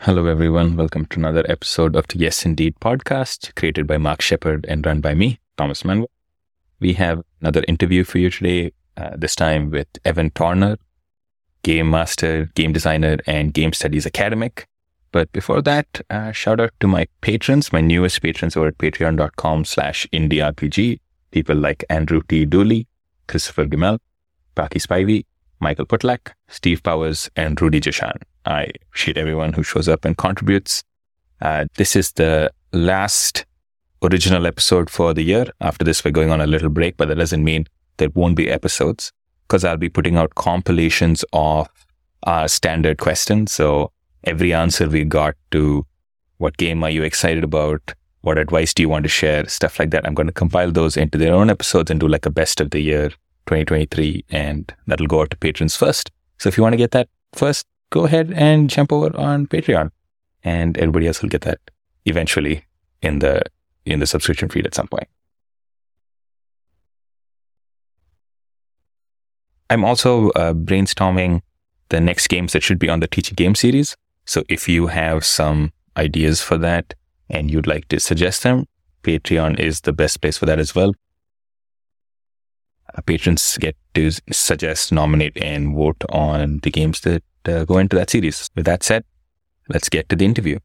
Hello, everyone. Welcome to another episode of the Yes Indeed podcast, created by Mark Shepard and run by me, Thomas Manuel. We have another interview for you today, this time with Evan Torner, game master, game designer, and game studies academic. But before that, shout out to my patrons, my newest patrons over at patreon.com/IndieRPG. People like Andrew T. Dooley, Christopher Gimel, Paki Spivey, Michael Putlak, Steve Powers, and Rudy Jashan. I appreciate everyone who shows up and contributes. This is the last original episode for the year. After this, we're going on a little break, but that doesn't mean there won't be episodes, because I'll be putting out compilations of our standard questions. So every answer we got to what game are you excited about, what advice do you want to share, stuff like that. I'm going to compile those into their own episodes and do like a best of the year 2023, and that'll go out to patrons first. So if you want to get that first, go ahead and jump over on Patreon, and everybody else will get that eventually in the subscription feed at some point. I'm also brainstorming the next games that should be on the Teach a Game series. So if you have some ideas for that and you'd like to suggest them, Patreon is the best place for that as well. Patrons get to suggest, nominate, and vote on the games that go into that series. With that said, let's get to the interview.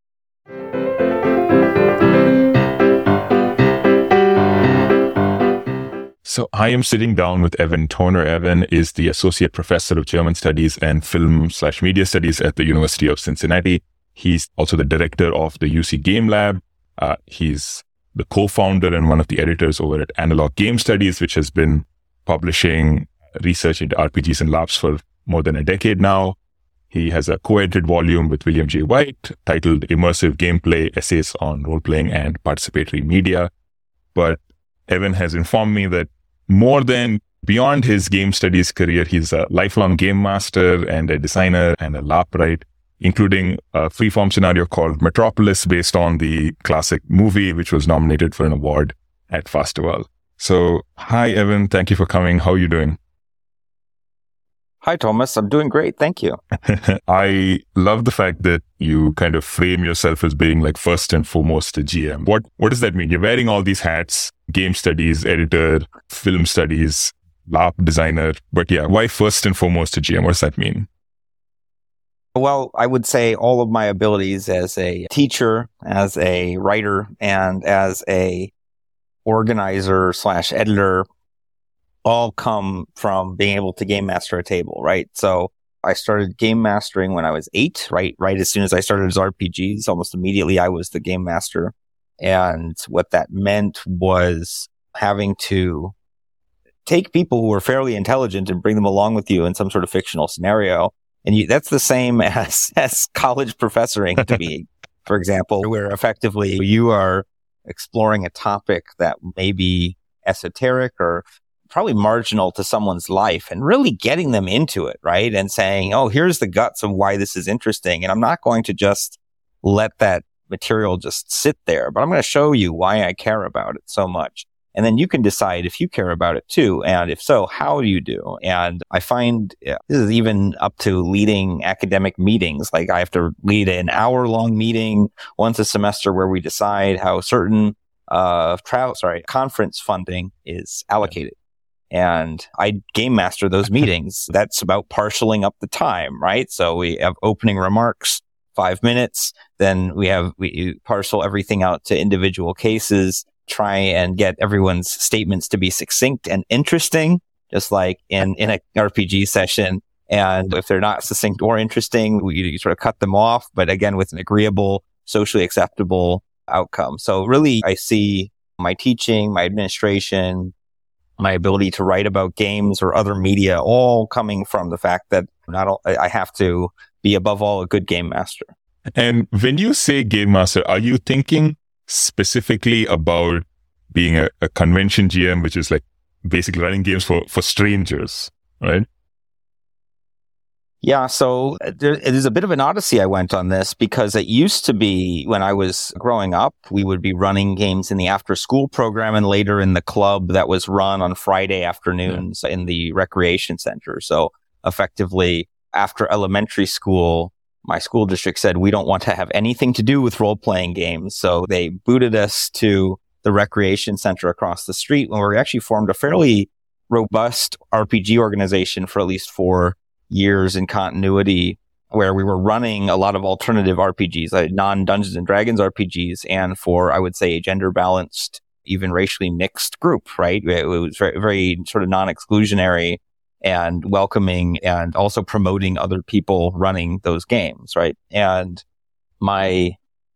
So I am sitting down with Evan Torner. Evan is the Associate Professor of German Studies and Film/Media Studies at the University of Cincinnati. He's also the director of the UC Game Lab. He's the co-founder and one of the editors over at Analog Game Studies, which has been publishing research into RPGs and labs for more than a decade now. He has a co-edited volume with William J. White titled Immersive Gameplay, Essays on Role-Playing and Participatory Media. But Evan has informed me that more than beyond his game studies career, he's a lifelong game master and a designer and a lab writer, including a freeform scenario called Metropolis, based on the classic movie, which was nominated for an award at Fastaval. So, hi, Evan. Thank you for coming. How are you doing? Hi, Thomas. I'm doing great. Thank you. I love the fact that you kind of frame yourself as being like first and foremost a GM. What does that mean? You're wearing all these hats: game studies, editor, film studies, lab designer. But yeah, why first and foremost a GM? What does that mean? Well, I would say all of my abilities as a teacher, as a writer, and as a organizer/editor all come from being able to game master a table, right? So I started game mastering when I was 8, right as soon as I started as RPGs. Almost immediately I was the game master. And what that meant was having to take people who were fairly intelligent and bring them along with you in some sort of fictional scenario. And that's the same as college professoring to me, for example, where effectively you are exploring a topic that may be esoteric or probably marginal to someone's life and really getting them into it, right? And saying, oh, here's the guts of why this is interesting. And I'm not going to just let that material just sit there, but I'm going to show you why I care about it so much. And then you can decide if you care about it too. And if so, how do you do? And I find this is even up to leading academic meetings. Like I have to lead an hour-long meeting once a semester where we decide how certain conference funding is allocated. And I game master those meetings. That's about partialing up the time, right? So we have opening remarks, 5 minutes. Then we parcel everything out to individual cases, try and get everyone's statements to be succinct and interesting, just like in an RPG session. And if they're not succinct or interesting, you sort of cut them off, but again, with an agreeable, socially acceptable outcome. So really, I see my teaching, my administration, my ability to write about games or other media all coming from the fact that I have to be above all a good game master. And when you say game master, are you thinking specifically about being a convention GM, which is like basically running games for strangers, right? Yeah, so it is a bit of an odyssey I went on this, because it used to be when I was growing up, we would be running games in the after school program and later in the club that was run on Friday afternoons in the recreation center. So effectively after elementary school, my school district said, we don't want to have anything to do with role-playing games. So they booted us to the recreation center across the street, when we actually formed a fairly robust RPG organization for at least 4 years in continuity, where we were running a lot of alternative RPGs, like non-Dungeons and Dragons RPGs, and for, I would say, a gender-balanced, even racially mixed group, right? It was very, very sort of non-exclusionary and welcoming, and also promoting other people running those games, right? And my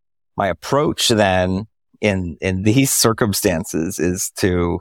approach then in these circumstances is to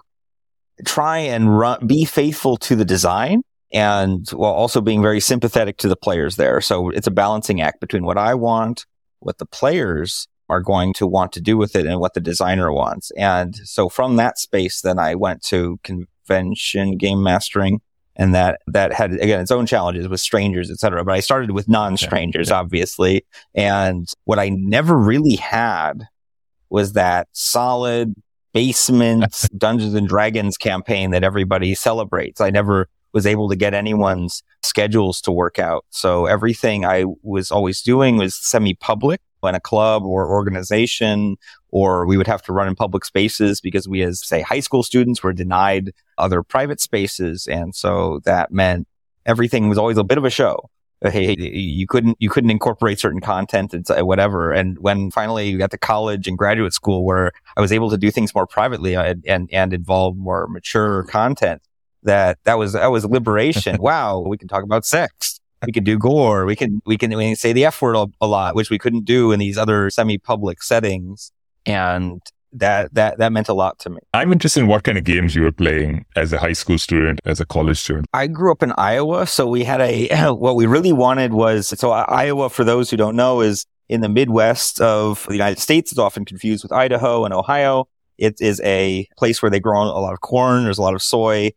try and be faithful to the design, and while also being very sympathetic to the players there. So it's a balancing act between what I want, what the players are going to want to do with it, and what the designer wants. And so from that space, then I went to convention game mastering, and that had, again, its own challenges with strangers, et cetera. But I started with non-strangers, obviously. And what I never really had was that solid basement Dungeons and Dragons campaign that everybody celebrates. I never was able to get anyone's schedules to work out. So everything I was always doing was semi-public in a club or organization, or we would have to run in public spaces because we, as say, high school students, were denied other private spaces. And so that meant everything was always a bit of a show. Hey, you couldn't incorporate certain content and whatever. And when finally we got to college and graduate school, where I was able to do things more privately and involve more mature content, that was liberation. Wow, we can talk about sex. We can do gore. We can say the F word a lot, which we couldn't do in these other semi-public settings. And that meant a lot to me. I'm interested in what kind of games you were playing as a high school student, as a college student. I grew up in Iowa, so we had what we really wanted was, so Iowa, for those who don't know, is in the Midwest of the United States. It's often confused with Idaho and Ohio. It is a place where they grow a lot of corn. There's a lot of soy.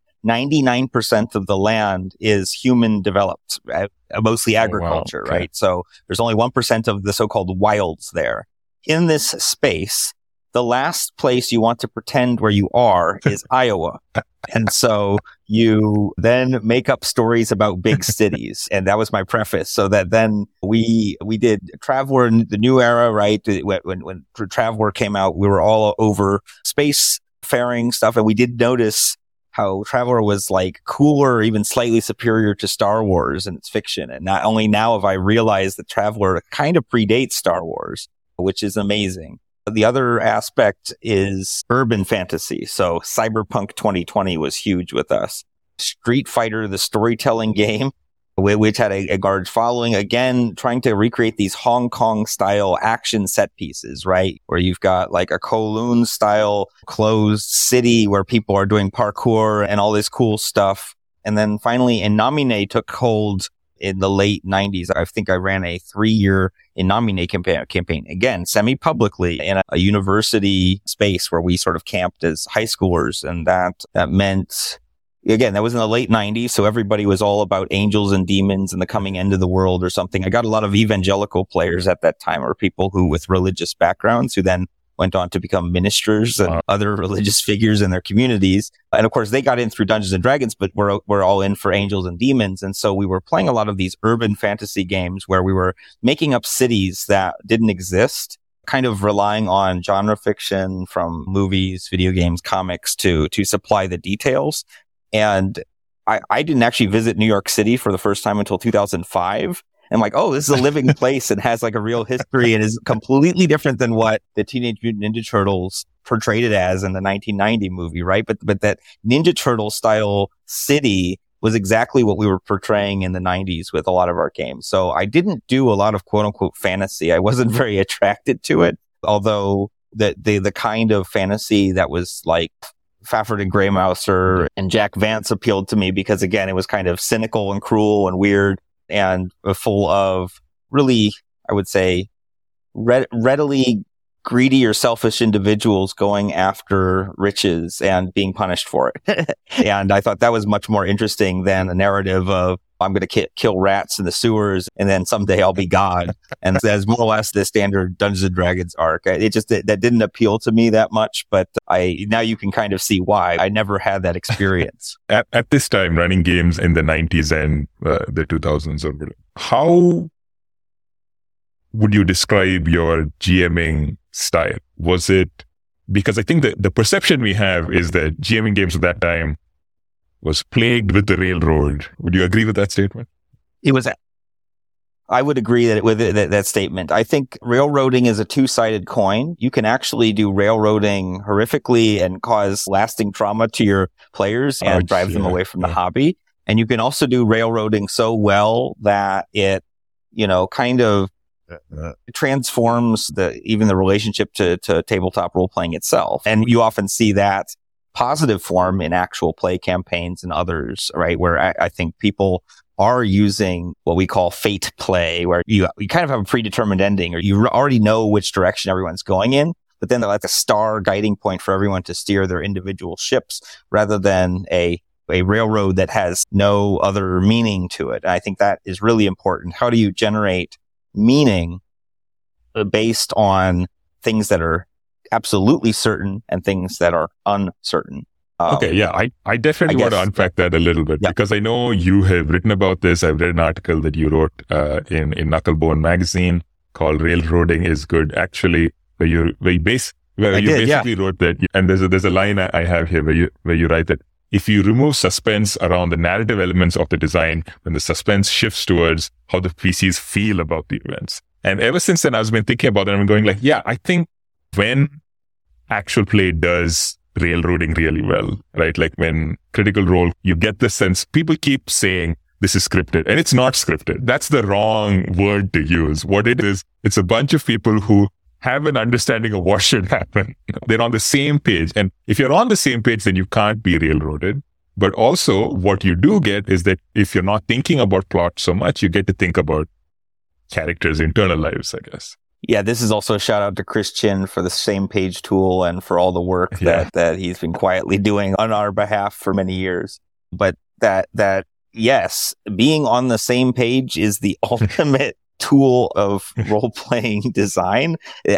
99% of the land is human developed, mostly agriculture, okay. right? So there's only 1% of the so-called wilds there. In this space, the last place you want to pretend where you are is Iowa. And so you then make up stories about big cities. And that was my preface. So that then we did Traveler in the new era, right? When Traveler came out, we were all over space faring stuff. And we did notice how Traveler was like cooler, even slightly superior to Star Wars in its fiction. And not only now have I realized that Traveler kind of predates Star Wars, which is amazing. The other aspect is urban fantasy. So Cyberpunk 2020 was huge with us. Street Fighter, the storytelling game, which had a large following, again, trying to recreate these Hong Kong style action set pieces, right? Where you've got like a Kowloon style closed city where people are doing parkour and all this cool stuff. And then finally, Innomine took hold in the late 90s. I think I ran a 3-year Innomine campaign, again, semi-publicly in a university space where we sort of camped as high schoolers. And that meant, again, that was in the late 90s. So everybody was all about angels and demons and the coming end of the world or something. I got a lot of evangelical players at that time, or people who with religious backgrounds who then went on to become ministers and other religious figures in their communities. And of course, they got in through Dungeons and Dragons, but we're all in for angels and demons. And so we were playing a lot of these urban fantasy games where we were making up cities that didn't exist, kind of relying on genre fiction from movies, video games, comics to supply the details. And I didn't actually visit New York City for the first time until 2005. I'm like, oh, this is a living place and has like a real history and is completely different than what the Teenage Mutant Ninja Turtles portrayed it as in the 1990 movie, right? But that Ninja Turtle style city was exactly what we were portraying in the 90s with a lot of our games. So I didn't do a lot of quote unquote fantasy. I wasn't very attracted to it, although the kind of fantasy that was like Fafhrd and Greymouser and Jack Vance appealed to me because, again, it was kind of cynical and cruel and weird and full of really, I would say, readily greedy or selfish individuals going after riches and being punished for it. And I thought that was much more interesting than a narrative of, I'm going to kill rats in the sewers and then someday I'll be God. And that's more or less the standard Dungeons and Dragons arc. It just, that didn't appeal to me that much, but now you can kind of see why. I never had that experience. At this time, running games in the 90s and the 2000s, how would you describe your GMing style? Was it, because I think that the perception we have is that GMing games at that time was plagued with the railroad. Would you agree with that statement? It was. I would agree with that statement. I think railroading is a two-sided coin. You can actually do railroading horrifically and cause lasting trauma to your players and drive them away from the hobby. And you can also do railroading so well that it, kind of transforms even the relationship to tabletop role-playing itself. And you often see that positive form in actual play campaigns and others, right? Where I think people are using what we call fate play, where you kind of have a predetermined ending, or you already know which direction everyone's going in, but then they're like a star guiding point for everyone to steer their individual ships rather than a railroad that has no other meaning to it. And I think that is really important. How do you generate meaning based on things that are absolutely certain and things that are uncertain? Okay, yeah, I definitely want to unpack that a little bit because I know you have written about this. I've read an article that you wrote in Knucklebone magazine called "Railroading is Good," actually, where you basically wrote that. And there's a line I have here where you write that if you remove suspense around the narrative elements of the design, then the suspense shifts towards how the PCs feel about the events. And ever since then, I've been thinking about it. I'm going like, yeah, I think when actual play does railroading really well, right? Like when Critical Role, you get the sense, people keep saying this is scripted, and it's not scripted. That's the wrong word to use. What it is, it's a bunch of people who have an understanding of what should happen. They're on the same page. And if you're on the same page, then you can't be railroaded. But also what you do get is that if you're not thinking about plot so much, you get to think about characters' internal lives, I guess. Yeah, this is also a shout out to Chris Chin for the Same Page tool and for all the work that he's been quietly doing on our behalf for many years. But that yes, being on the same page is the ultimate tool of role-playing design,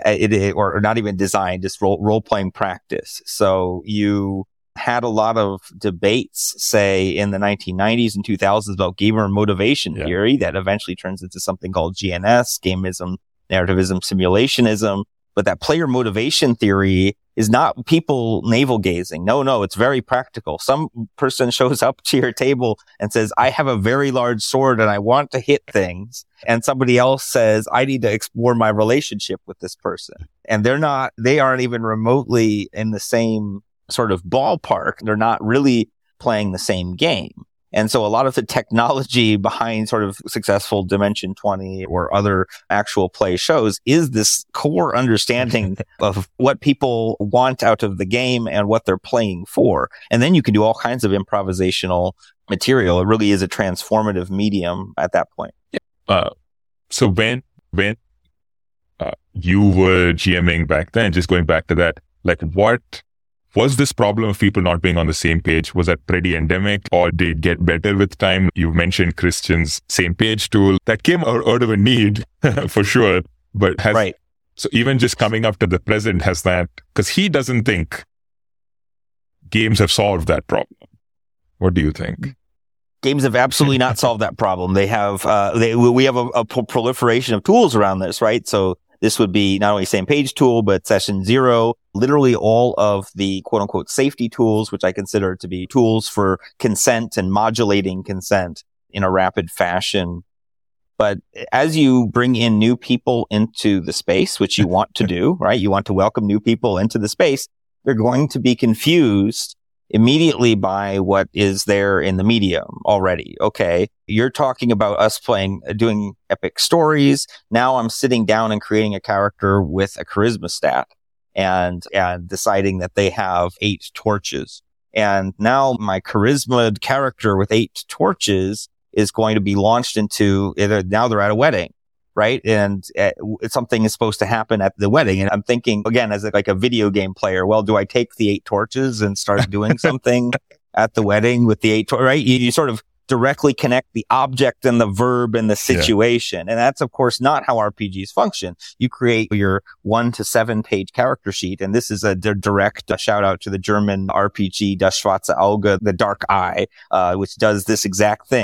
or not even design, just role-playing practice. So you had a lot of debates, say, in the 1990s and 2000s about gamer motivation theory that eventually turns into something called GNS, Gamism, Narrativism, Simulationism. But that player motivation theory is not people navel-gazing. No, it's very practical. Some person shows up to your table and says, I have a very large sword and I want to hit things. And somebody else says, I need to explore my relationship with this person. And they aren't even remotely in the same sort of ballpark. They're not really playing the same game. And so a lot of the technology behind sort of successful Dimension 20 or other actual play shows is this core understanding of what people want out of the game and what they're playing for. And then you can do all kinds of improvisational material. It really is a transformative medium at that point. So when you were GMing back then, just going back to that, like what was this problem of people not being on the same page? Was that pretty endemic, or did it get better with time? You mentioned Christian's Same Page tool. That came out of a need for sure. But so even just coming up to the present, has that, because he doesn't think games have solved that problem. What do you think? Games have absolutely not solved that problem. They have, we have a proliferation of tools around this, right? So this would be not only Same Page tool, but Session Zero, literally all of the quote unquote safety tools, which I consider to be tools for consent and modulating consent in a rapid fashion. But as you bring in new people into the space, which you want to do, right? You want to welcome new people into the space. They're going to be confused immediately by what is there in the medium already. Okay, you're talking about us doing epic stories. Now I'm sitting down and creating a character with a charisma stat and deciding that they have 8 torches. And now my charisma character with 8 torches is going to be launched into now they're at a wedding. Right. And something is supposed to happen at the wedding. And I'm thinking, again, as like a video game player, well, do I take the 8 torches and start doing something at the wedding with the 8 torches? Right. You sort of directly connect the object and the verb and the situation. And that's, of course, not how RPGs function. You create your 1 to 7 page character sheet. And this is a direct shout out to the German RPG Das Schwarze Auge, the Dark Eye, which does this exact thing.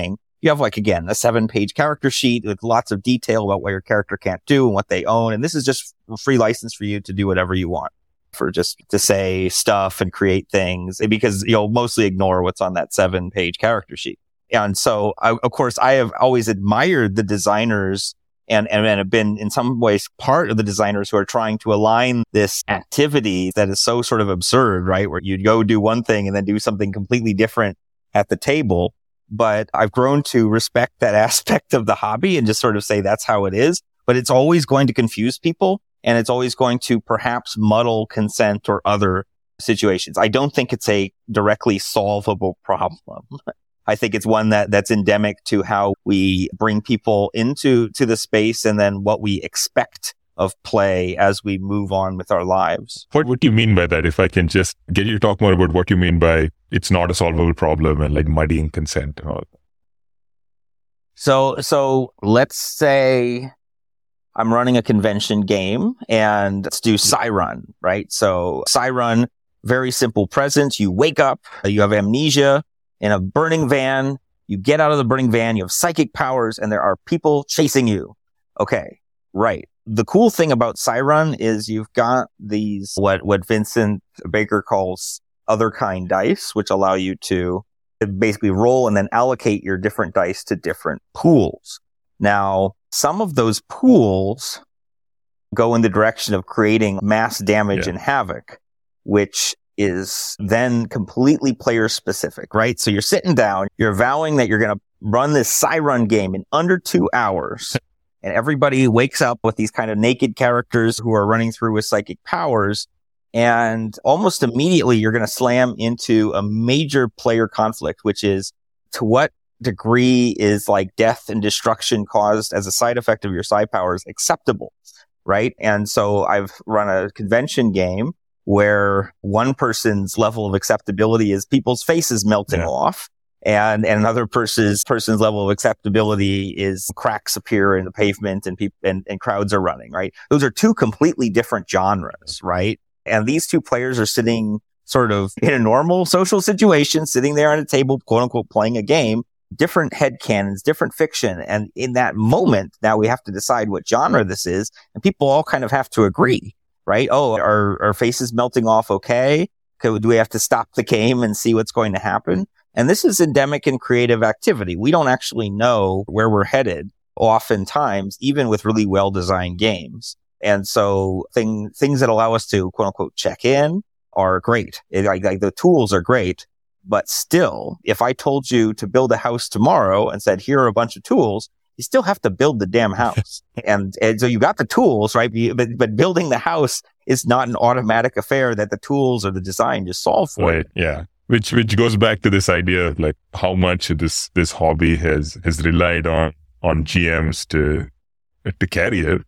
you have like, again, a 7-page character sheet with lots of detail about what your character can't do and what they own. And this is just a free license for you to do whatever you want, for just to say stuff and create things, because you'll mostly ignore what's on that 7-page character sheet. And so, of course, I have always admired the designers and have been in some ways part of the designers who are trying to align this activity that is so sort of absurd, right? Where you'd go do one thing and then do something completely different at the table. But I've grown to respect that aspect of the hobby and just sort of say that's how it is. But it's always going to confuse people, and it's always going to perhaps muddle consent or other situations. I don't think it's a directly solvable problem. I think it's one that's endemic to how we bring people into the space and then what we expect of play as we move on with our lives. What do you mean by that? If I can just get you to talk more about what you mean by it's not a solvable problem and like muddying consent and all. So let's say I'm running a convention game, and let's do Psyrun, right? So Psyrun, very simple present. You wake up, you have amnesia, in a burning van, you get out of the burning van, you have psychic powers, and there are people chasing you. Okay, right. The cool thing about Psyrun is you've got these, what Vincent Baker calls other kind dice, which allow you to basically roll and then allocate your different dice to different pools. Now, some of those pools go in the direction of creating mass damage and havoc, which is then completely player specific, right? So you're sitting down, you're vowing that you're going to run this Psyrun game in under 2 hours. And everybody wakes up with these kind of naked characters who are running through with psychic powers. And almost immediately you're going to slam into a major player conflict, which is to what degree is like death and destruction caused as a side effect of your psi powers acceptable, right? And so I've run a convention game where one person's level of acceptability is people's faces melting off, and another person's level of acceptability is cracks appear in the pavement and people and crowds are running, right? Those are two completely different genres, right? And these two players are sitting sort of in a normal social situation, sitting there at a table, quote unquote, playing a game, different headcanons, different fiction. And in that moment, now we have to decide what genre this is, and people all kind of have to agree. Right? Oh, are faces melting off okay? Do we have to stop the game and see what's going to happen? And this is endemic in creative activity. We don't actually know where we're headed oftentimes, even with really well-designed games. And so things that allow us to, quote unquote, check in are great. Like the tools are great. But still, if I told you to build a house tomorrow and said, here are a bunch of tools, you still have to build the damn house. and so you got the tools, right? But building the house is not an automatic affair that the tools or the design just solve for. Right. Yeah. Which goes back to this idea of like how much this hobby has relied on GMs to carry it.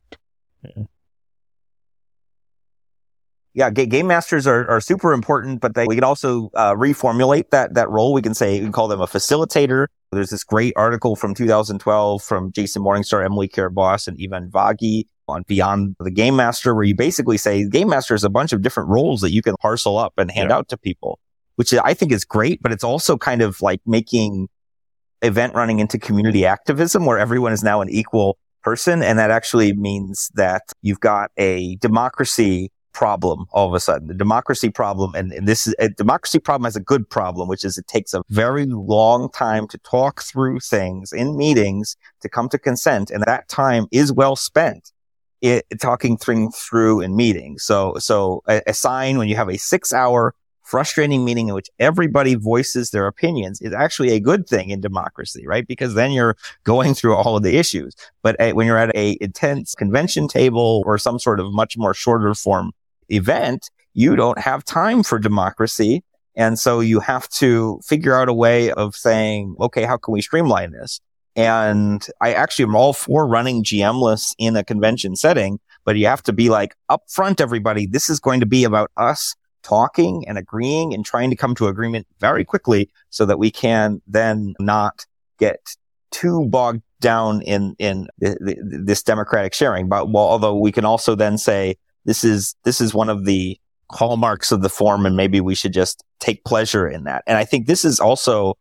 Yeah, game masters are super important, but we can also reformulate that role. We can call them a facilitator. There's this great article from 2012 from Jason Morningstar, Emily Care-Boss, and Ivan Vagi on Beyond the Game Master, where you basically say Game Master is a bunch of different roles that you can parcel up and hand out to people, which I think is great, but it's also kind of like making event running into community activism where everyone is now an equal person. And that actually means that you've got a democracy problem all of a sudden. The democracy problem, and this is a democracy problem has a good problem, which is it takes a very long time to talk through things in meetings to come to consent, and that time is well spent talking things through in meetings. So a sign when you have a 6-hour frustrating meeting in which everybody voices their opinions is actually a good thing in democracy, right? Because then you're going through all of the issues. But when you're at a intense convention table or some sort of much more shorter form event, you don't have time for democracy. And so you have to figure out a way of saying, okay, how can we streamline this? And I actually am all for running GM-less in a convention setting, but you have to be like, upfront, everybody, this is going to be about us talking and agreeing and trying to come to agreement very quickly so that we can then not get too bogged down in this democratic sharing. But although we can also then say, this is one of the hallmarks of the form, and maybe we should just take pleasure in that. And I think this is also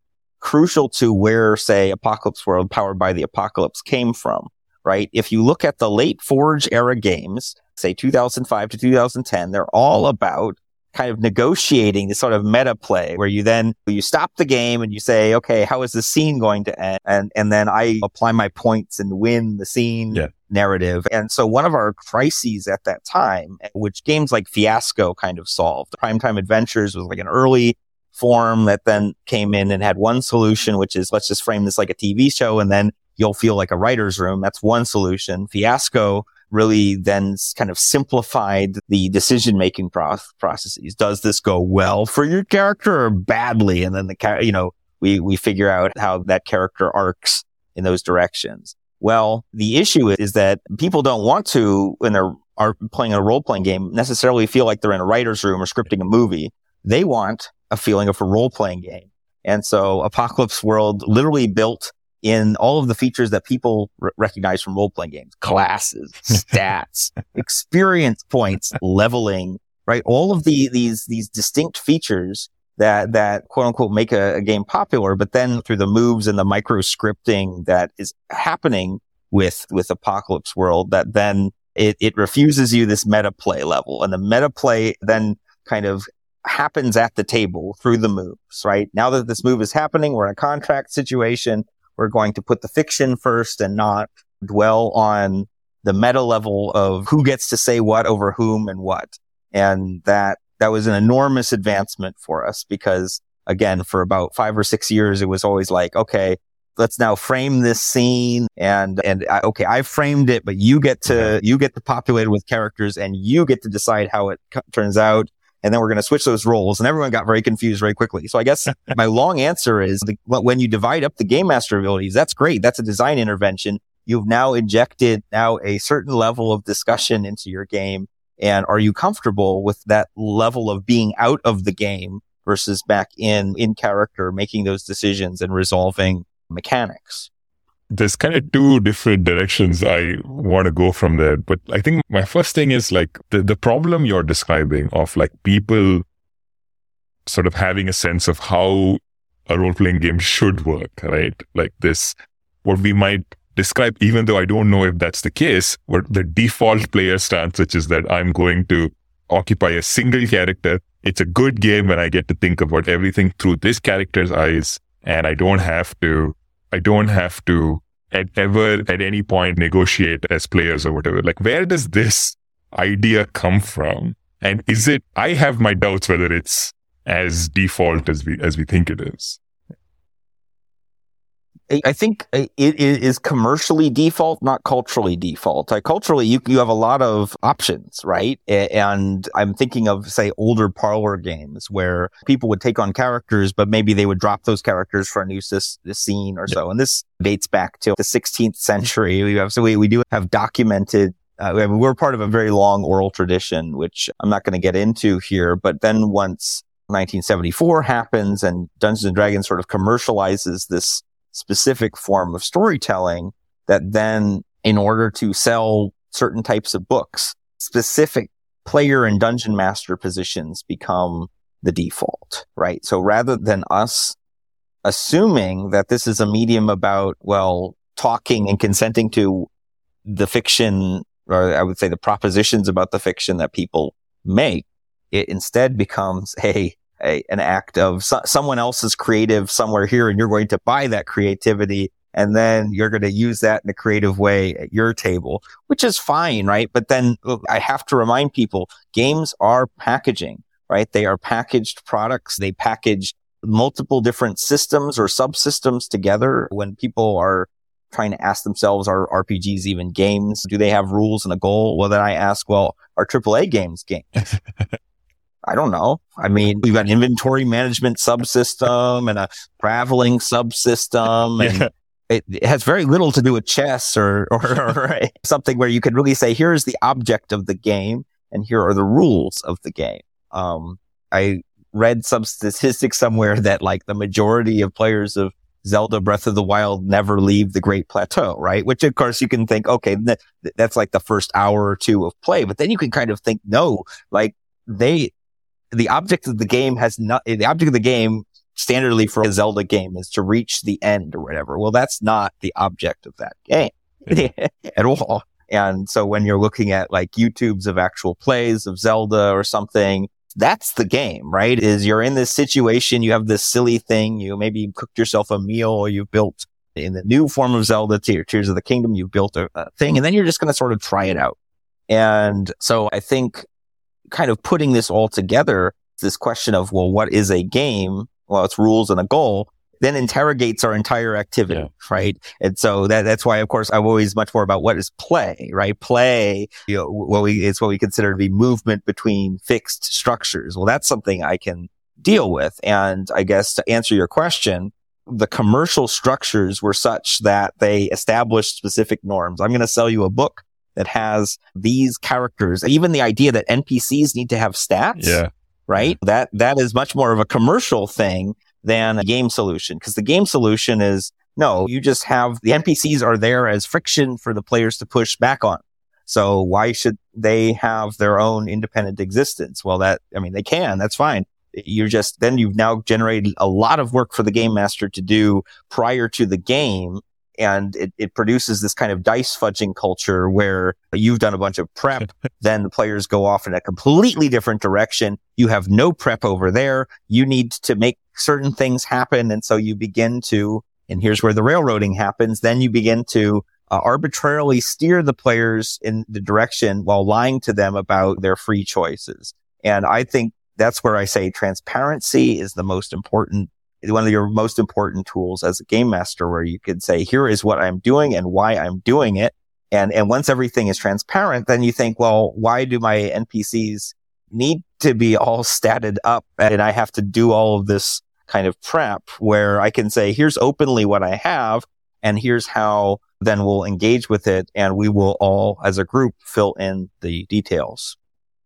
crucial to where, say, Apocalypse World powered by the Apocalypse came from, right? If you look at the late Forge era games, say 2005 to 2010, they're all about kind of negotiating this sort of meta play where you stop the game and you say, okay, how is the scene going to end? And then I apply my points and win the scene narrative. And so one of our crises at that time, which games like Fiasco kind of solved, Primetime Adventures was like an early form that then came in and had one solution, which is let's just frame this like a TV show and then you'll feel like a writer's room. That's one solution. Fiasco really then kind of simplified the decision-making processes. Does this go well for your character or badly? And then we figure out how that character arcs in those directions. Well, the issue is that people don't want to, when they're playing a role-playing game, necessarily feel like they're in a writer's room or scripting a movie. They want a feeling of a role-playing game. And so Apocalypse World literally built in all of the features that people recognize from role-playing games: classes, stats, experience points, leveling, right? All of these distinct features that quote unquote make a game popular, but then through the moves and the micro scripting that is happening with Apocalypse World, that then it refuses you this meta play level. And the meta play then kind of happens at the table through the moves, right? Now that this move is happening, we're in a contract situation. We're going to put the fiction first and not dwell on the meta level of who gets to say what over whom and what. And that was an enormous advancement for us because, again, for about 5 or 6 years, it was always like, okay, let's now frame this scene okay, I framed it, but you get to populate it with characters and you get to decide how it turns out. And then we're going to switch those roles. And everyone got very confused very quickly. So I guess my long answer is when you divide up the game master abilities, that's great. That's a design intervention. You've now injected a certain level of discussion into your game. And are you comfortable with that level of being out of the game versus back in character, making those decisions and resolving mechanics? There's kind of two different directions I want to go from there. But I think my first thing is like the problem you're describing of like people sort of having a sense of how a role-playing game should work, right? Like this, what we might describe, even though I don't know if that's the case, what the default player stance, which is that I'm going to occupy a single character. It's a good game when I get to think about everything through this character's eyes, and I don't have to at any point negotiate as players or whatever. Like, where does this idea come from? And I have my doubts whether it's as default as we think it is. I think it is commercially default, not culturally default. Culturally, you have a lot of options, right? And I'm thinking of, say, older parlor games where people would take on characters, but maybe they would drop those characters for a new scene or so. And this dates back to the 16th century. We do have documented. We're part of a very long oral tradition, which I'm not going to get into here. But then once 1974 happens and Dungeons and Dragons sort of commercializes this specific form of storytelling, that then in order to sell certain types of books, specific player and dungeon master positions become the default, right? So rather than us assuming that this is a medium about, well, talking and consenting to the fiction, or I would say the propositions about the fiction that people make, it instead becomes an act of someone else's creative somewhere here, and you're going to buy that creativity, and then you're going to use that in a creative way at your table, which is fine, right? But then I have to remind people, games are packaging, right? They are packaged products. They package multiple different systems or subsystems together. When people are trying to ask themselves, are RPGs even games? Do they have rules and a goal? Well, then I ask, well, are AAA games games? I don't know. I mean, we've got an inventory management subsystem and a traveling subsystem, and it has very little to do with chess or something where you could really say, here's the object of the game and here are the rules of the game. I read some statistics somewhere that like the majority of players of Zelda Breath of the Wild never leave the Great Plateau, right? Which of course you can think, okay, that's like the first hour or two of play, but then you can kind of think, no, like the object of the game standardly for a Zelda game is to reach the end or whatever. Well, that's not the object of that game at all. And so when you're looking at like YouTubes of actual plays of Zelda or something, that's the game, right? Is you're in this situation, you have this silly thing, you maybe cooked yourself a meal, or you built in the new form of Zelda, Tears of the Kingdom, you built a thing, and then you're just going to sort of try it out. And so I think kind of putting this all together, this question of, well, what is a game? Well, it's rules and a goal, then interrogates our entire activity, right? And so that's why, of course, I'm always much more about what is play, right? Play, it's what we consider to be movement between fixed structures. Well, that's something I can deal with. And I guess to answer your question, the commercial structures were such that they established specific norms. I'm going to sell you a book that has these characters. Even the idea that NPCs need to have stats, right? That is much more of a commercial thing than a game solution, because the game solution is, no, you just have the NPCs are there as friction for the players to push back on. So why should they have their own independent existence? Well, they can, that's fine. You've now generated a lot of work for the game master to do prior to the game. And it produces this kind of dice fudging culture where you've done a bunch of prep, then the players go off in a completely different direction. You have no prep over there. You need to make certain things happen. And so you begin to, and here's where the railroading happens, then you begin to arbitrarily steer the players in the direction while lying to them about their free choices. And I think that's where I say transparency is the most important, one of your most important tools as a game master, where you could say, here is what I'm doing and why I'm doing it. And once everything is transparent, then you think, well, why do my NPCs need to be all statted up? And I have to do all of this kind of prep, where I can say, here's openly what I have, and here's how then we'll engage with it. And we will all, as a group, fill in the details.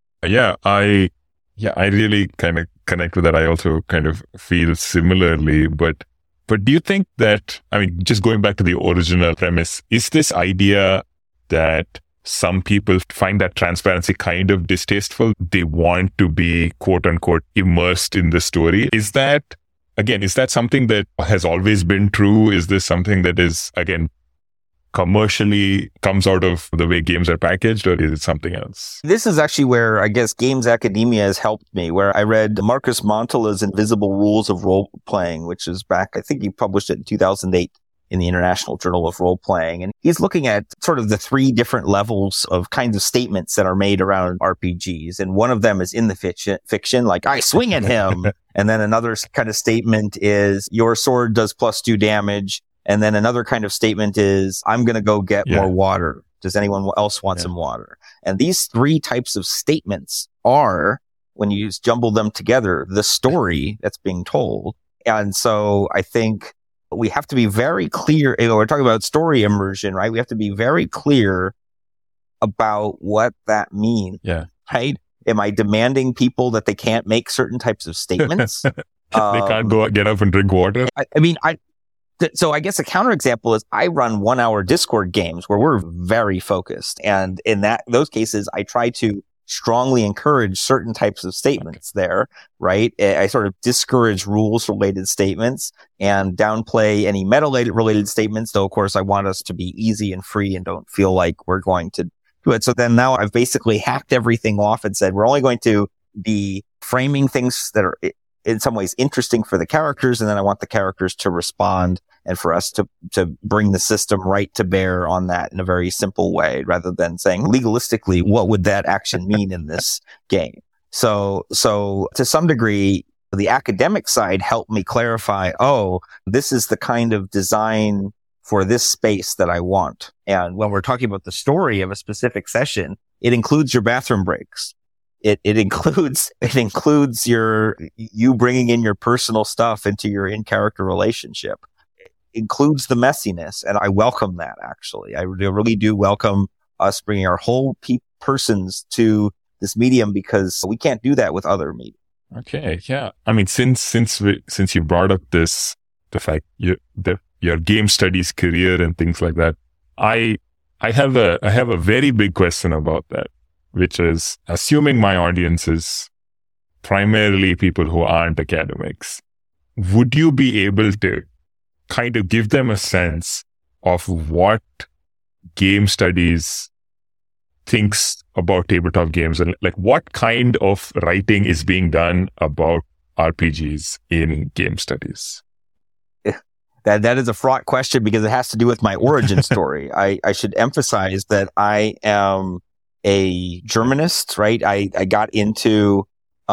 I really kind of connect with that. I also kind of feel similarly, but do you think that, just going back to the original premise, is this idea that some people find that transparency kind of distasteful? They want to be quote unquote immersed in the story. Is that something that has always been true? Is this something that is, again, commercially comes out of the way games are packaged, or is it something else? This is actually where I guess games academia has helped me, where I read Marcus Montela's Invisible Rules of Role Playing, which is back, I think he published it in 2008 in the International Journal of Role Playing. And he's looking at sort of the three different levels of kinds of statements that are made around RPGs. And one of them is in the fiction, like, I swing at him. And then another kind of statement is, your sword does +2 damage. And then another kind of statement is, I'm going to go get more water. Does anyone else want some water? And these three types of statements are, when you jumble them together, the story that's being told. And so I think we have to be very clear. We're talking about story immersion, right? We have to be very clear about what that means. Right? Am I demanding people that they can't make certain types of statements? They can't get up and drink water? So I guess a counterexample is, I run 1-hour Discord games where we're very focused. And in those cases, I try to strongly encourage certain types of statements there, right? I sort of discourage rules related statements and downplay any meta related statements. Though, of course, I want us to be easy and free and don't feel like we're going to do it. So then now I've basically hacked everything off and said, we're only going to be framing things that are in some ways interesting for the characters. And then I want the characters to respond and for us to bring the system right to bear on that in a very simple way, rather than saying legalistically, what would that action mean in this game? So to some degree, the academic side helped me clarify, this is the kind of design for this space that I want. And when we're talking about the story of a specific session, it includes your bathroom breaks. It includes you bringing in your personal stuff into your in-character relationship. It includes the messiness, and I welcome that. Actually, I really do welcome us bringing our whole persons to this medium, because we can't do that with other media. Okay, yeah. Since you brought up the fact your game studies career and things like that, I have a very big question about that, which is, assuming my audience is primarily people who aren't academics, would you be able to kind of give them a sense of what game studies thinks about tabletop games, and like what kind of writing is being done about RPGs in game studies? That is a fraught question because it has to do with my origin story. I should emphasize that I am a Germanist, right? I got into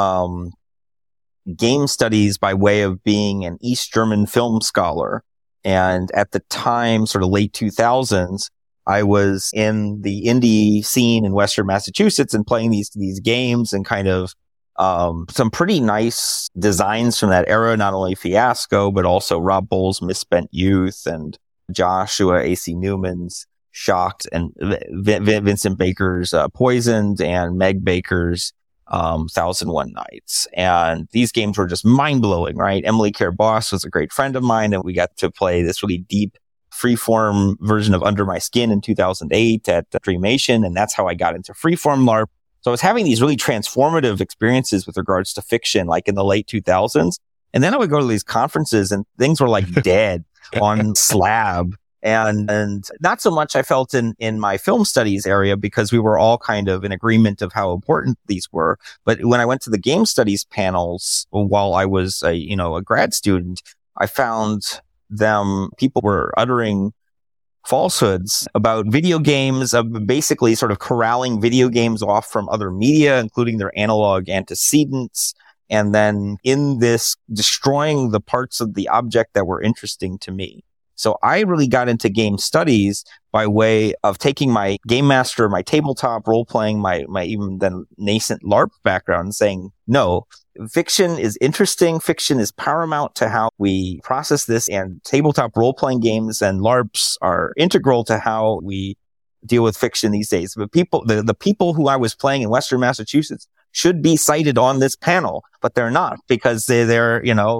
game studies by way of being an East German film scholar. And at the time, sort of late 2000s, I was in the indie scene in Western Massachusetts and playing these games and kind of some pretty nice designs from that era, not only Fiasco, but also Rob Bowles' Misspent Youth and Joshua A.C. Newman's Shocked and Vincent Baker's Poisoned and Meg Baker's 1001 Nights. And these games were just mind-blowing, right? Emily Care Boss was a great friend of mine, and we got to play this really deep freeform version of Under My Skin in 2008 at Dreamation, and that's how I got into freeform LARP. So I was having these really transformative experiences with regards to fiction, like in the late 2000s. And then I would go to these conferences and things were like dead on slab. And not so much I felt in my film studies area because we were all kind of in agreement of how important these were. But when I went to the game studies panels while I was a grad student, I found people were uttering falsehoods about video games, of basically sort of corralling video games off from other media, including their analog antecedents. And then in this, destroying the parts of the object that were interesting to me. So I really got into game studies by way of taking my game master, my tabletop role playing, my even then nascent LARP background and saying, no, fiction is interesting. Fiction is paramount to how we process this, and tabletop role playing games and LARPs are integral to how we deal with fiction these days. But the people who I was playing in Western Massachusetts should be cited on this panel, but they're not because they're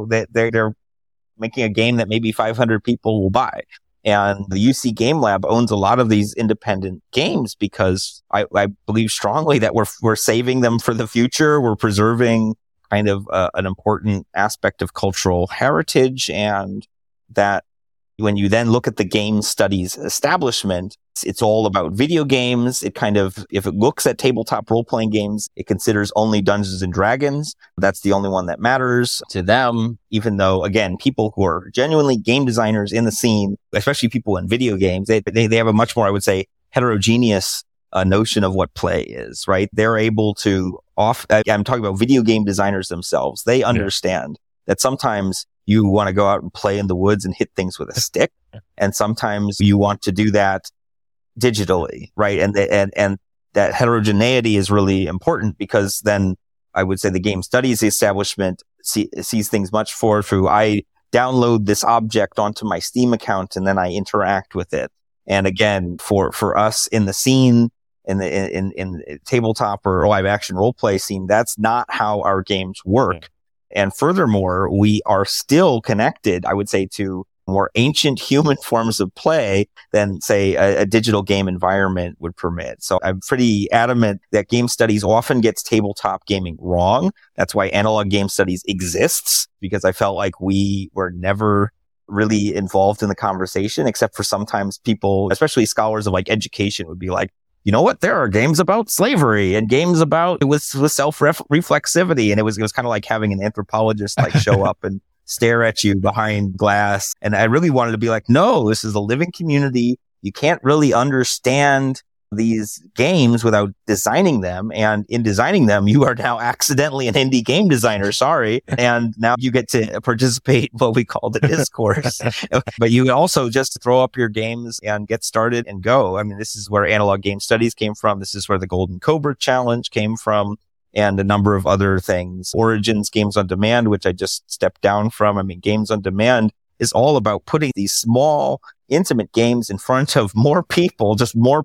making a game that maybe 500 people will buy. And the UC Game Lab owns a lot of these independent games because I believe strongly that we're saving them for the future. We're preserving kind of an important aspect of cultural heritage, and that when you then look at the game studies establishment, it's all about video games. It kind of, if it looks at tabletop role-playing games, it considers only Dungeons and Dragons. That's the only one that matters to them, even though, again, people who are genuinely game designers in the scene, especially people in video games, they have a much more, I would say, heterogeneous notion of what play is, right? They're able to I'm talking about video game designers themselves. They understand that sometimes you want to go out and play in the woods and hit things with a stick. And sometimes you want to do that digitally, right? And that heterogeneity is really important because then I would say the game studies establishment sees things much through I download this object onto my Steam account and then I interact with it. And again, for us in the scene, in tabletop or live action role play scene, that's not how our games work. And furthermore, we are still connected, I would say, to more ancient human forms of play than, say, a digital game environment would permit. So I'm pretty adamant that game studies often gets tabletop gaming wrong. That's why analog game studies exists, because I felt like we were never really involved in the conversation, except for sometimes people, especially scholars of like education, would be like, you know what? There are games about slavery and games about with self-reflexivity. And it was kind of like having an anthropologist like show up and stare at you behind glass. And I really wanted to be like, no, this is a living community. You can't really understand these games without designing them. And in designing them, you are now accidentally an indie game designer. Sorry. And now you get to participate in what we call the discourse. But you also just throw up your games and get started and go. I mean, this is where analog game studies came from. This is where the Golden Cobra Challenge came from, and a number of other things. Origins Games on Demand, which I just stepped down from. I mean, Games on Demand is all about putting these small, intimate games in front of more people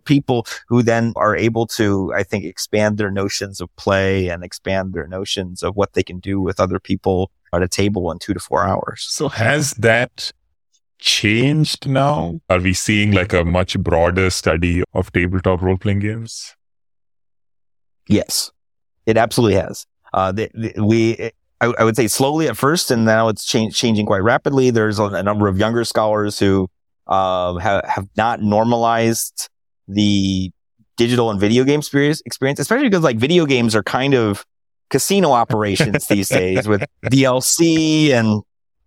who then are able to, I think, expand their notions of play and expand their notions of what they can do with other people at a table in 2 to 4 hours. So has that changed now? Are we seeing like a much broader study of tabletop role-playing games? Yes, it absolutely has. I would say slowly at first, and now it's changing quite rapidly. There's a number of younger scholars who have not normalized the digital and video game experience, especially because like video games are kind of casino operations these days with DLC and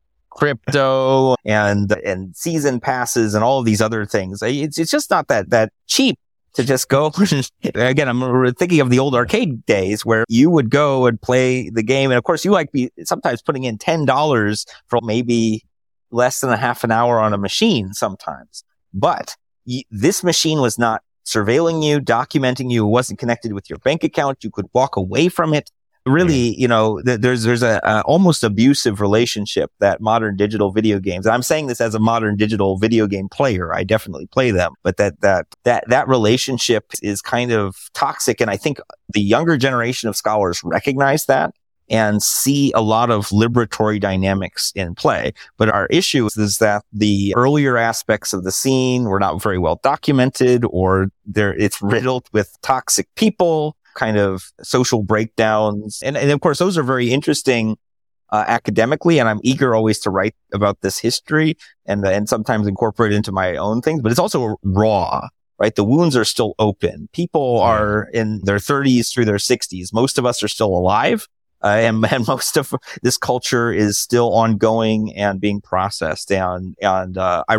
crypto and season passes and all of these other things. It's just not that cheap to just go. Again, I'm thinking of the old arcade days where you would go and play the game. And of course, you like be sometimes putting in $10 for maybe less than a half an hour on a machine sometimes. But this machine was not surveilling you, documenting you. It wasn't connected with your bank account. You could walk away from it. Really, there's a almost abusive relationship that modern digital video games. I'm saying this as a modern digital video game player. I definitely play them, but that relationship is kind of toxic. And I think the younger generation of scholars recognize that and see a lot of liberatory dynamics in play. But our issue is that the earlier aspects of the scene were not very well documented, or it's riddled with toxic people, kind of social breakdowns. And of course, those are very interesting academically, and I'm eager always to write about this history and sometimes incorporate it into my own things. But it's also raw, right? The wounds are still open. People are in their 30s through their 60s. Most of us are still alive. And most of this culture is still ongoing and being processed. And I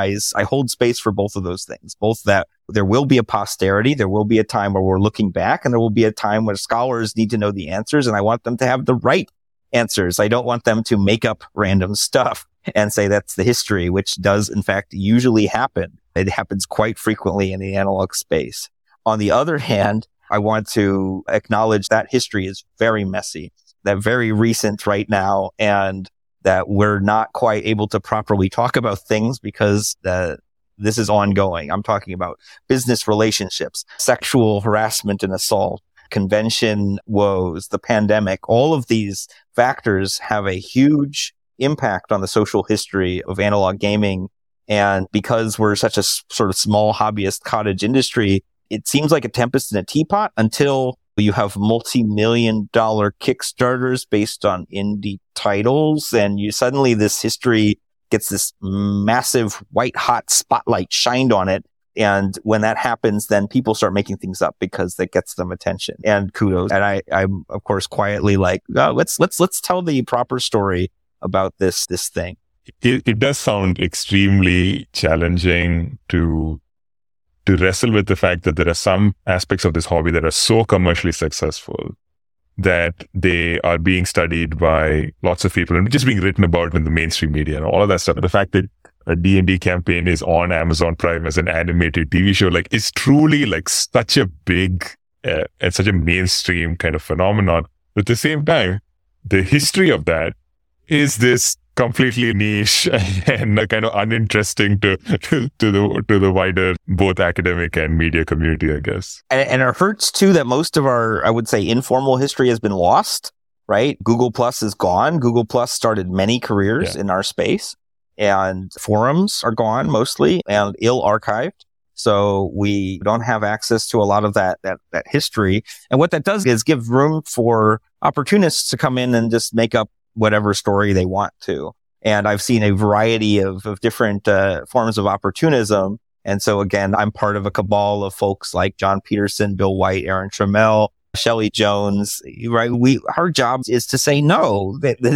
hold space for both of those things, both that there will be a posterity, there will be a time where we're looking back, and there will be a time where scholars need to know the answers. And I want them to have the right answers. I don't want them to make up random stuff and say that's the history, which does in fact usually happen. It happens quite frequently in the analog space. On the other hand, I want to acknowledge that history is very messy, that very recent right now, and that we're not quite able to properly talk about things because this is ongoing. I'm talking about business relationships, sexual harassment and assault, convention woes, the pandemic. All of these factors have a huge impact on the social history of analog gaming. And because we're such a sort of small hobbyist cottage industry, it seems like a tempest in a teapot until you have multi-million-dollar Kickstarters based on indie titles, and suddenly this history gets this massive white-hot spotlight shined on it. And when that happens, then people start making things up because that gets them attention. And kudos. And I'm of course quietly like, oh, let's tell the proper story about this thing. It does sound extremely challenging to wrestle with the fact that there are some aspects of this hobby that are so commercially successful that they are being studied by lots of people and just being written about in the mainstream media and all of that stuff. The fact that a D&D campaign is on Amazon Prime as an animated TV show, like, is truly like such a big and such a mainstream kind of phenomenon. But at the same time, the history of that is this completely niche and kind of uninteresting to the wider both academic and media community, I guess. And it hurts too that most of our, I would say, informal history has been lost, right? Google Plus is gone. Google Plus started many careers in our space, and forums are gone mostly and ill archived. So we don't have access to a lot of that history. And what that does is give room for opportunists to come in and just make up whatever story they want to. And I've seen a variety of different forms of opportunism. And so again, I'm part of a cabal of folks like John Peterson, Bill White, Aaron Trammell, Shelley Jones, right? Our job is to say no.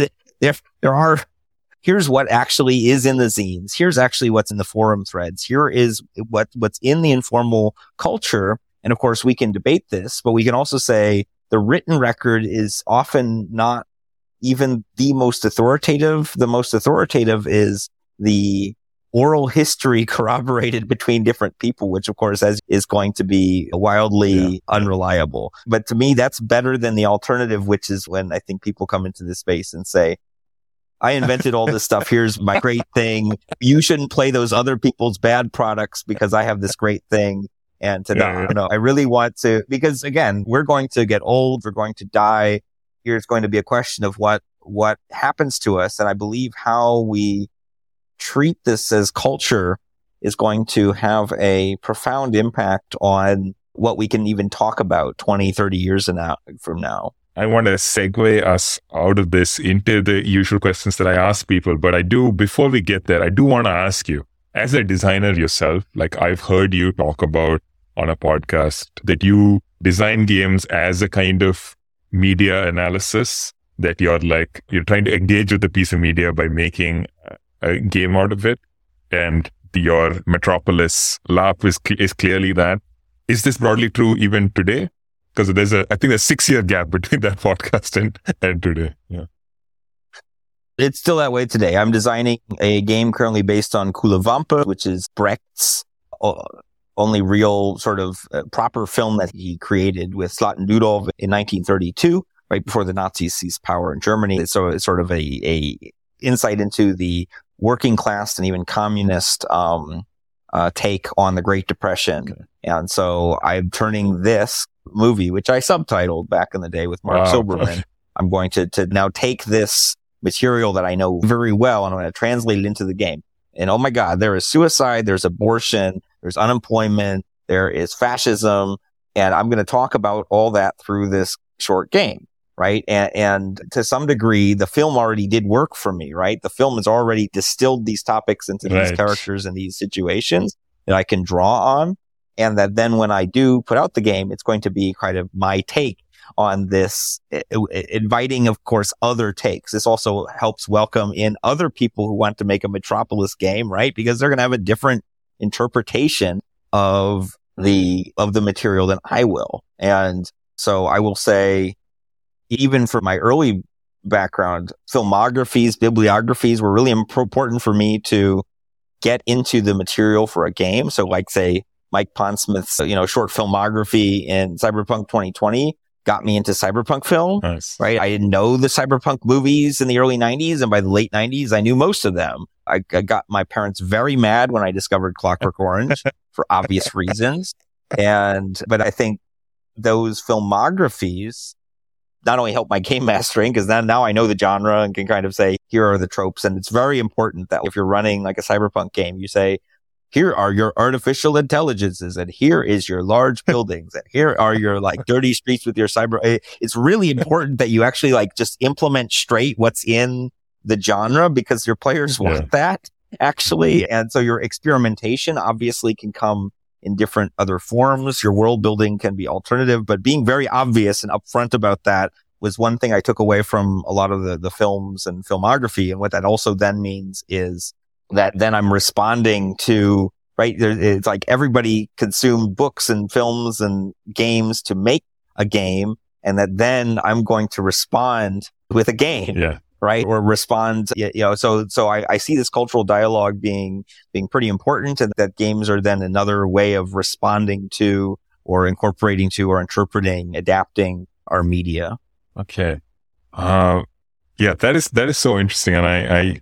Here's what actually is in the zines. Here's actually what's in the forum threads. Here is what's in the informal culture. And of course, we can debate this, but we can also say the written record is often not even the most authoritative. The most authoritative is the oral history corroborated between different people, which of course is going to be wildly unreliable. But to me, that's better than the alternative, which is when I think people come into this space and say, I invented all this stuff. Here's my great thing. You shouldn't play those other people's bad products because I have this great thing. And I really want to, because again, we're going to get old. We're going to die. Here's going to be a question of what happens to us. And I believe how we treat this as culture is going to have a profound impact on what we can even talk about 20, 30 years from now. I want to segue us out of this into the usual questions that I ask people. But before we get there, I do want to ask you, as a designer yourself, like I've heard you talk about on a podcast, that you design games as a kind of media analysis, that you're trying to engage with the piece of media by making a game out of it. And your Metropolis lab is clearly that. Is this broadly true even today? Because I think there's 6-year gap between that podcast and today. Yeah. It's still that way today. I'm designing a game currently based on Couleuvampe, which is Brecht's only real sort of proper film that he created with Slot Dudov in 1932, right before the Nazis seized power in Germany. So it's sort of a insight into the working class and even communist take on the Great Depression. Okay. And so I'm turning this movie, which I subtitled back in the day with Mark Silberman. I'm going to now take this material that I know very well and I'm going to translate it into the game. And oh my God, there is suicide, there's abortion, there's unemployment, there is fascism. And I'm going to talk about all that through this short game, right? And to some degree, the film already did work for me, right? The film has already distilled these topics into these characters and these situations that I can draw on. And that then when I do put out the game, it's going to be kind of my take on this, inviting, of course, other takes. This also helps welcome in other people who want to make a Metropolis game, right? Because they're going to have a different interpretation of the material than I will. And so I will say, even for my early background, filmographies, bibliographies were really important for me to get into the material for a game. So like, say, Mike Pondsmith's, short filmography in Cyberpunk 2020 got me into cyberpunk film, nice. Right? I didn't know the cyberpunk movies in the early 90s, and by the late 90s, I knew most of them. I got my parents very mad when I discovered Clockwork Orange for obvious reasons. But I think those filmographies not only help my game mastering, because now I know the genre and can kind of say, here are the tropes. And it's very important that if you're running like a cyberpunk game, you say, here are your artificial intelligences, and here is your large buildings, and here are your like dirty streets with your cyber. It's really important that you actually like just implement straight what's in the genre, because your players want that actually. And so your experimentation obviously can come in different other forms. Your world building can be alternative, but being very obvious and upfront about that was one thing I took away from a lot of the films and filmography. And what that also then means is that then I'm responding to, right? It's like everybody consumed books and films and games to make a game, and that then I'm going to respond with a game. Yeah. Right? Or respond, so I see this cultural dialogue being pretty important, and that games are then another way of responding to or incorporating to or interpreting, adapting our media. Okay. That is so interesting. And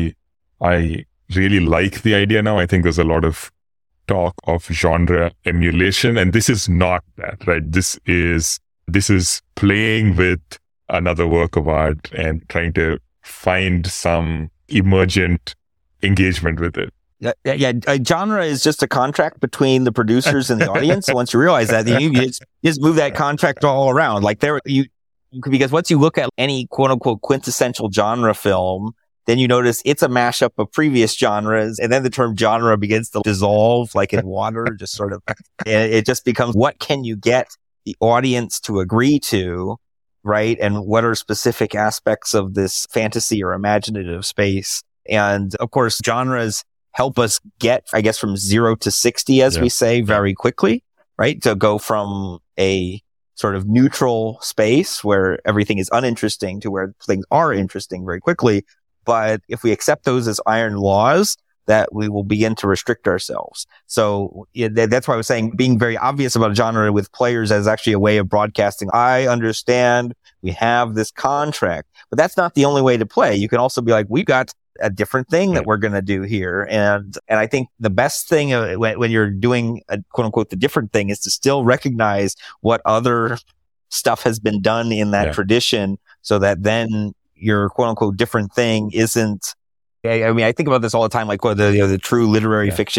I really like the idea now. I think there's a lot of talk of genre emulation, and this is not that, right? This is playing with another work of art and trying to find some emergent engagement with it. Yeah. A genre is just a contract between the producers and the audience. So once you realize that, then you just move that contract all around. Like because once you look at any quote unquote quintessential genre film, then you notice it's a mashup of previous genres, and then the term genre begins to dissolve like in water, just sort of, it just becomes, what can you get the audience to agree to, right? And what are specific aspects of this fantasy or imaginative space? And of course, genres help us get, I guess, from 0 to 60, as we say, very quickly, right? To go from a sort of neutral space where everything is uninteresting to where things are interesting very quickly. But if we accept those as iron laws, that we will begin to restrict ourselves. So that's why I was saying being very obvious about a genre with players as actually a way of broadcasting. I understand we have this contract, but that's not the only way to play. You can also be like, we've got a different thing that we're going to do here. And I think the best thing when you're doing a quote unquote the different thing is to still recognize what other stuff has been done in that tradition, so that then your quote unquote different thing isn't, I mean, I think about this all the time, like the true literary fiction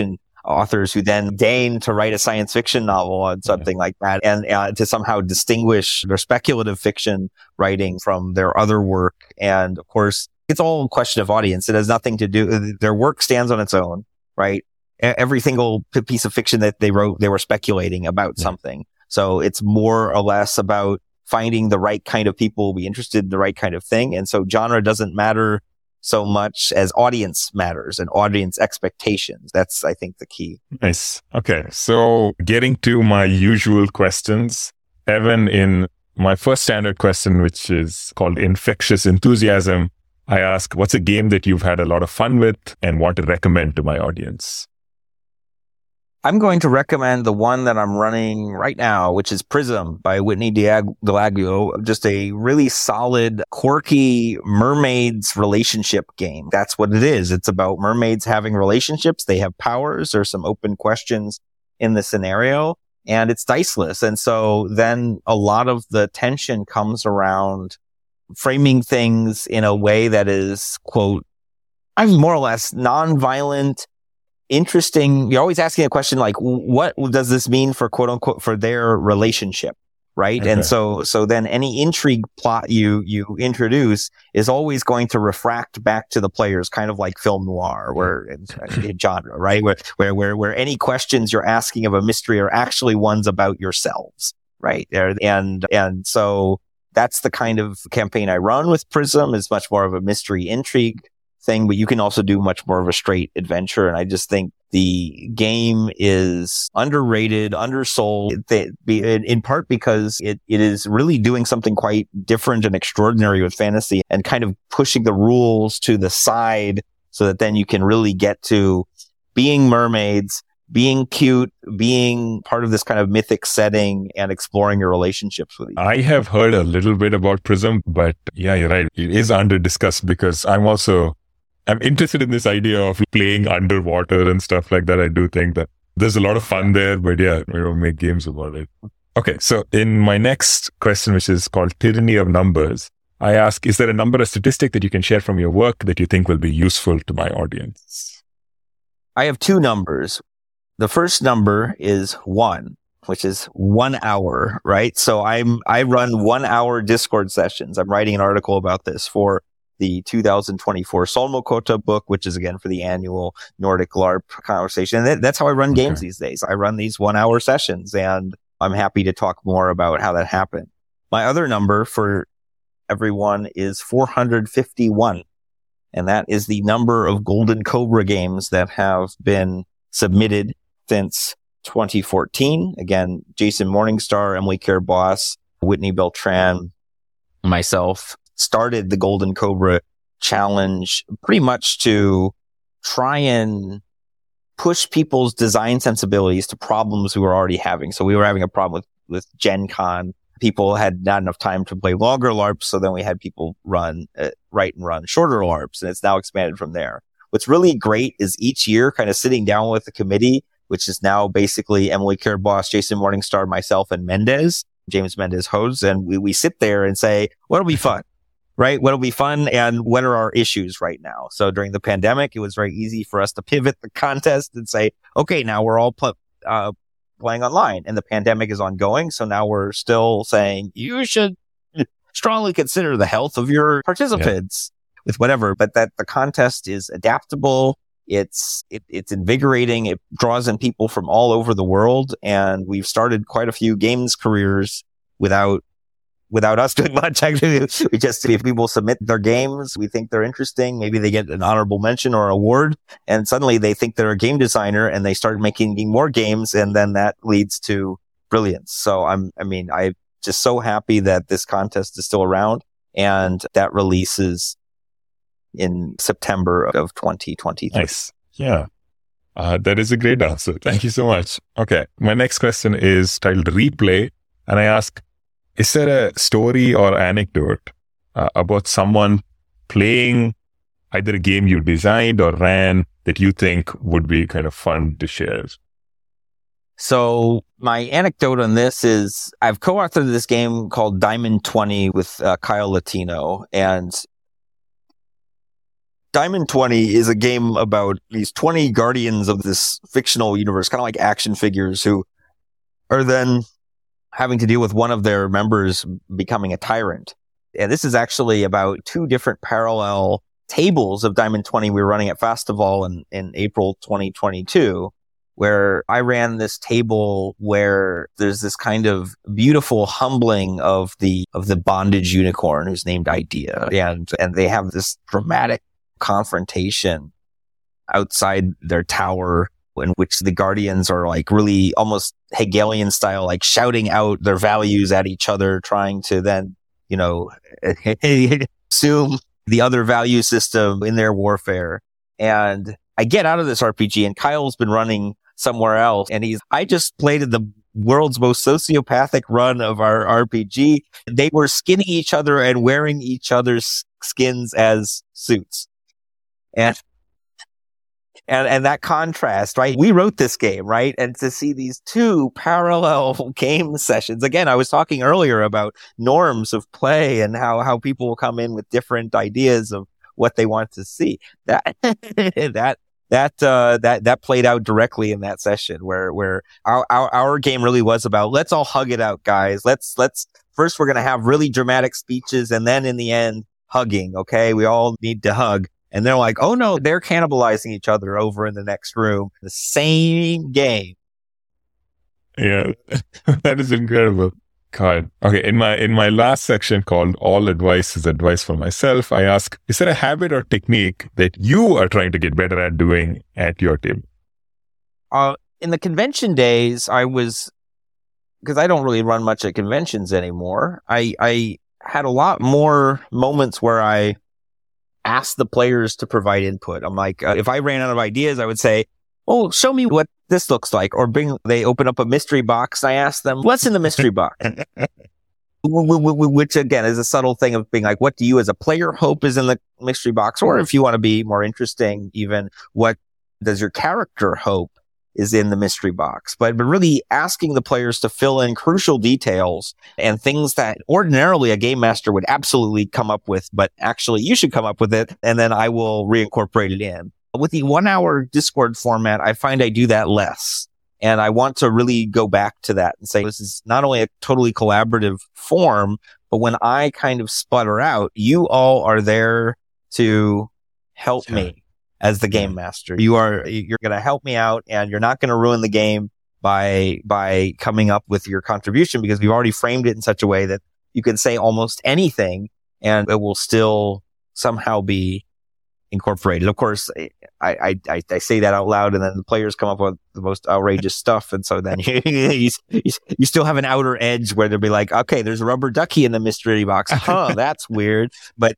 authors who then deign to write a science fiction novel on something like that, and to somehow distinguish their speculative fiction writing from their other work. And of course, it's all a question of audience. It has nothing to do, their work stands on its own, right? Every single piece of fiction that they wrote, they were speculating about something. So it's more or less about finding the right kind of people be interested in the right kind of thing. And so genre doesn't matter so much as audience matters and audience expectations. That's, I think, the key. Nice. Okay. So getting to my usual questions, Evan, in my first standard question, which is called infectious enthusiasm, I ask, what's a game that you've had a lot of fun with and want to recommend to my audience? I'm going to recommend the one that I'm running right now, which is Prism by Whitney Delaglio. Just a really solid, quirky mermaids relationship game. That's what it is. It's about mermaids having relationships. They have powers. There's some open questions in the scenario, and it's diceless. And so then a lot of the tension comes around framing things in a way that is, quote, I'm more or less nonviolent, interesting. You're always asking a question like, what does this mean for quote unquote for their relationship, right? Okay. And so then any intrigue plot you introduce is always going to refract back to the players, kind of like film noir, where in genre, right? Where any questions you're asking of a mystery are actually ones about yourselves, right? And so that's the kind of campaign I run with Prism. Is much more of a mystery intrigue thing, but you can also do much more of a straight adventure. And I just think the game is underrated, undersold, in part because it is really doing something quite different and extraordinary with fantasy and kind of pushing the rules to the side so that then you can really get to being mermaids, being cute, being part of this kind of mythic setting and exploring your relationships with each other. I have heard a little bit about Prism, but yeah, you're right. It is under discussed because I'm interested in this idea of playing underwater and stuff like that. I do think that there's a lot of fun there, but yeah, we don't make games about it. Okay. So in my next question, which is called Tyranny of Numbers, I ask, is there a number or statistic that you can share from your work that you think will be useful to my audience? I have two numbers. The first number is 1, which is 1 hour, right? So I run 1 hour Discord sessions. I'm writing an article about this for the 2024 Solmokota book, which is again for the annual Nordic LARP conversation. And that's how I run games these days. I run these 1 hour sessions, and I'm happy to talk more about how that happened. My other number for everyone is 451. And that is the number of Golden Cobra games that have been submitted since 2014. Again, Jason Morningstar, Emily Care-Boss, Whitney Beltran, myself started the Golden Cobra Challenge pretty much to try and push people's design sensibilities to problems we were already having. So we were having a problem with Gen Con. People had not enough time to play longer LARPs, so then we had people write and run shorter LARPs, and it's now expanded from there. What's really great is each year kind of sitting down with the committee, which is now basically Emily Care-Boss, Jason Morningstar, myself, and James Mendez-Hose, and we sit there and say, what'll be fun? Right? What'll be fun and what are our issues right now? So during the pandemic, it was very easy for us to pivot the contest and say, okay, now we're all playing online and the pandemic is ongoing. So now we're still saying you should strongly consider the health of your participants with whatever, but that the contest is adaptable. It's invigorating. It draws in people from all over the world. And we've started quite a few games careers without us doing much. Actually, if people submit their games, we think they're interesting. Maybe they get an honorable mention or award, and suddenly they think they're a game designer and they start making more games, and then that leads to brilliance. So I'm just so happy that this contest is still around, and that releases in September of 2023. Nice. Yeah. That is a great answer. Thank you so much. Okay. My next question is titled Replay, and I ask, is there a story or anecdote about someone playing either a game you designed or ran that you think would be kind of fun to share? So my anecdote on this is I've co-authored this game called Diamond 20 with Kyle Latino. And Diamond 20 is a game about these 20 guardians of this fictional universe, kind of like action figures who are then having to deal with one of their members becoming a tyrant. And this is actually about 2 different parallel tables of Diamond 20 we were running at Festival in April 2022, where I ran this table where there's this kind of beautiful humbling of the bondage unicorn who's named Idea. And they have this dramatic confrontation outside their tower in which the guardians are like really almost Hegelian style, like shouting out their values at each other, trying to then, assume the other value system in their warfare. And I get out of this RPG and Kyle's been running somewhere else. And I just played in the world's most sociopathic run of our RPG. They were skinning each other and wearing each other's skins as suits. And that contrast, right? We wrote this game, right? And to see these 2 parallel game sessions. Again, I was talking earlier about norms of play and how people will come in with different ideas of what they want to see. That played out directly in that session where our game really was about, let's all hug it out, guys. Let's first we're going to have really dramatic speeches and then in the end hugging. Okay. We all need to hug. And they're like, oh no, they're cannibalizing each other over in the next room. The same game. Yeah, that is incredible. God. Okay, in my last section called All Advice is Advice for Myself, I ask, is there a habit or technique that you are trying to get better at doing at your table? In the convention days, because I don't really run much at conventions anymore, I had a lot more moments where I ask the players to provide input. I'm like, if I ran out of ideas, I would say, oh, show me what this looks like. Or they open up a mystery box and I ask them, what's in the mystery box? Which again is a subtle thing of being like, what do you as a player hope is in the mystery box? Or if you want to be more interesting, even what does your character hope is in the mystery box? But really asking the players to fill in crucial details and things that ordinarily a game master would absolutely come up with, but actually you should come up with it. And then I will reincorporate it in. With the 1-hour Discord format, I find I do that less. And I want to really go back to that and say, this is not only a totally collaborative form, but when I kind of sputter out, you all are there to help me as the game master. You're going to help me out and you're not going to ruin the game by coming up with your contribution, because we've already framed it in such a way that you can say almost anything and it will still somehow be incorporated. Of course, I say that out loud and then the players come up with the most outrageous stuff. And so then you still have an outer edge where they'll be like, okay, there's a rubber ducky in the mystery box. Huh, that's weird. But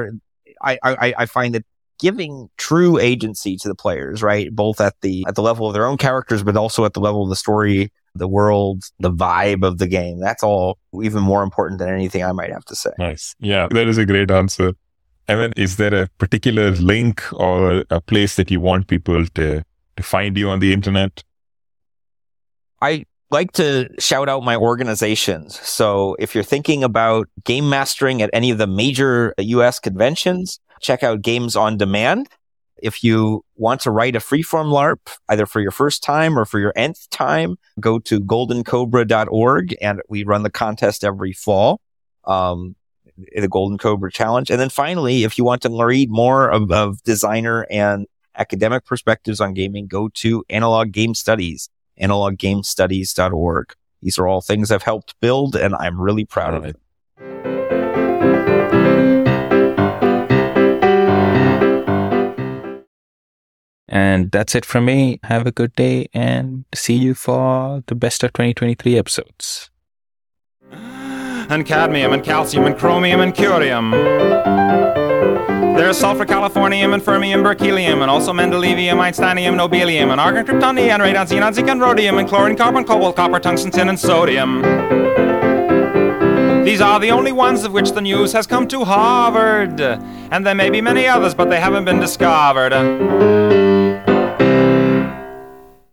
I find that giving true agency to the players, right? Both at the level of their own characters, but also at the level of the story, the world, the vibe of the game. That's all even more important than anything I might have to say. Nice. Yeah, that is a great answer. Evan, is there a particular link or a place that you want people to find you on the internet? I like to shout out my organizations. So if you're thinking about game mastering at any of the major US conventions, check out Games on Demand. If you want to write a freeform LARP, either for your first time or for your nth time, go to goldencobra.org and we run the contest every fall. The Golden Cobra Challenge. And then finally, if you want to read more of designer and academic perspectives on gaming, go to Analog Game Studies, analoggamestudies.org. These are all things I've helped build, and I'm really proud of it. And that's it from me. Have a good day and see you for the best of 2023 episodes. And cadmium and calcium and chromium and curium. There's sulfur, californium and fermium, berkelium, and also mendelevium, einsteinium, nobelium, and argon, krypton, neon, radon, xenon, zinc, and rhodium, and chlorine, carbon, cobalt, copper, tungsten, tin, and sodium. These are the only ones of which the news has come to Harvard. And there may be many others, but they haven't been discovered.